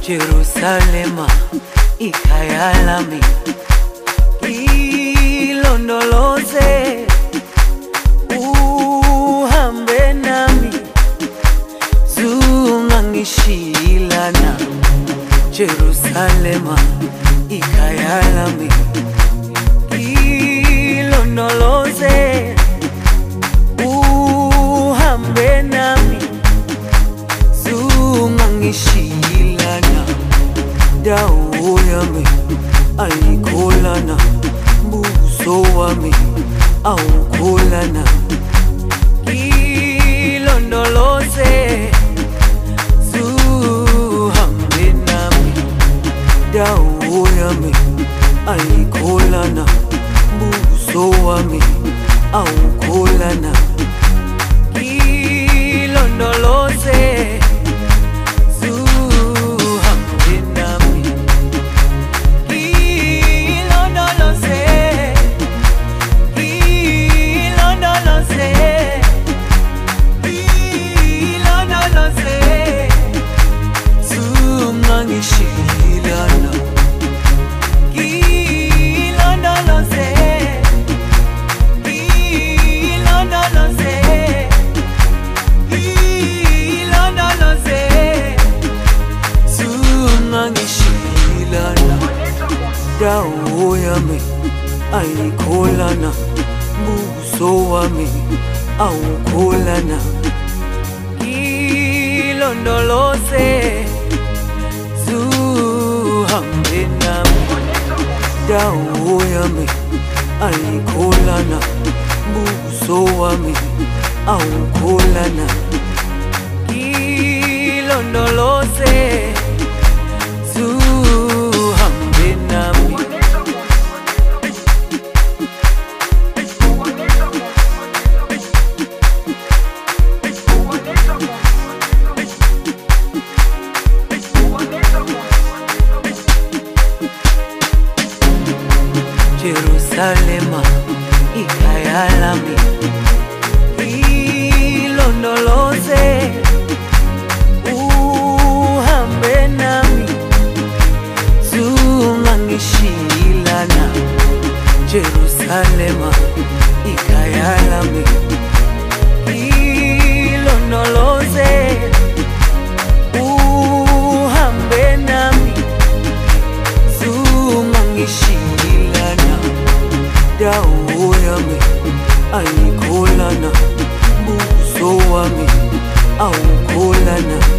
Jerusalema ikhaya lami, ilondoloze uhambe nami, zungangishilana. Jerusalema ikhaya lami, ilondoloze uhambe nami, zungangishilana. Dawo yami ayikholana, mbuso wami awukholana. Ilondoloze zuhambe nami, dawo yami ayikholana, mbuso wami awukholana. Ilondoloze dawo yami ayikholana, mbuso wami awukholana. Ilondoloze zuhambe nami, dawo yami ayikholana, mbuso wami awukholana. Ilondoloze zuhambe nami. Jerusalema ikhaya lami, ilondoloze uhambe nami, zungangishilana. Jerusalema ikhaya lami, ilondoloze uhambe nami, zungangishilana. Dawo yami ayikholana, mbuso wami awukholana.